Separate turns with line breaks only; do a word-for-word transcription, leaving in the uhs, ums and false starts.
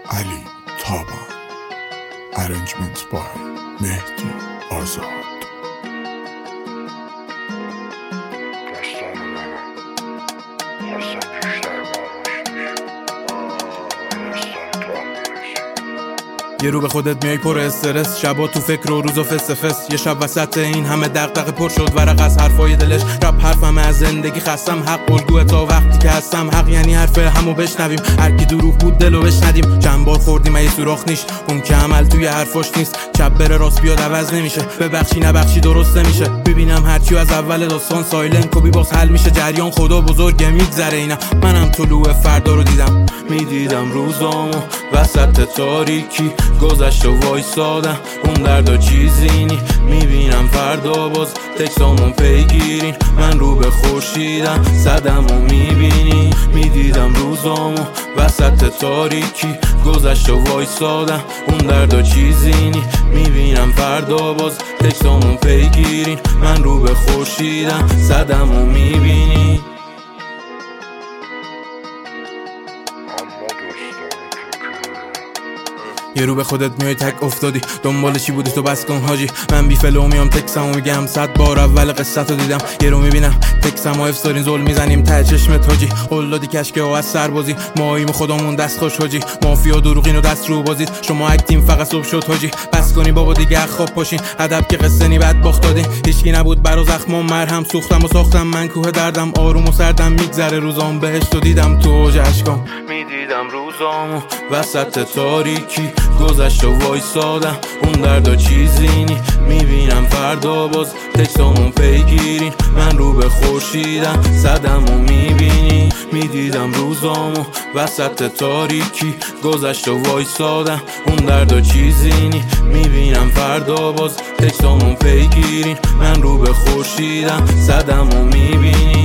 علی تابان. Arrangements by مهدی آزاد.
یه رو به خودت میای پر استرس، شبا تو فکر و روزا فس فس. یه شب وسط این همه دغدغه پر شد ورق از حرفای دلش. رپ حرفم از زندگی خستم، حق الگوه تا وقتی که هستم. حق یعنی حرف همو بشنویم، هر کی دروغ بود دلو بشندیم. چند بار خوردیم ای سوراخ نیش، اون که عمل توی حرفاش نیست. چپ بره راست بیاد عوض نمیشه، ببخشی نبخشی درست نمیشه. ببینم هرچی از اول داستان سایلنت کپی باز حل میشه جریان. خدا بزرگه میگذره اینا، منم طلوع فردا رو دیدم. میدیدم روزامو وسط تاریکی، گذشت و وایسادم اون دردا چیزی نی. میبینم فردا باز تکسامون پیگیرین، من رو به خورشیدم زدم و میبینی. میدیدم روزامو وسط تاریکی، گذشت و وایسادم اون دردا چیزی نی. میبینم فردا باز تکسامون پیگیرین، من رو به خورشیدم زدم و میبینی. یه رو به خودت میای تک افتادی، دنبال چی بودی تو بس کن حاجی. من بی فلو میام تکسمو میگم، صد بار اول قصتو دیدم. یه رو میبینم تکسمو افسارین زل میزنیم ته چشمت حاجی. قلادی کشکه و از سربازی، ماییم خودمون دست خوش حاجی. مافیا دروغین و دست رو بازید، شما اکتیم فقط صبح شد حاجی. بس کنی بابا دیگه خواب پاشین، ادب که قصه نی بعد باخت دادین. هیچکی نبود برا زخمم مرهم، سوختم و ساختم من کوه دردم. آروم و سردم میگذره روزام، بهشت و دیدم تو اوج اشکام. میدیدم روزامو وسط تاریکی، گذشت و وایسادم اون دردا چیزی نی. میبینم فردا باز تکسامون پیگیرین، من رو به خورشیدم زدم و میبینی. میدیدم روزامو وسط تاریکی، گذشت و وایسادم اون دردا چیزی نی. میبینم فردا باز تکسامون پیگیرین، من رو به خورشیدم زدم و میبینی.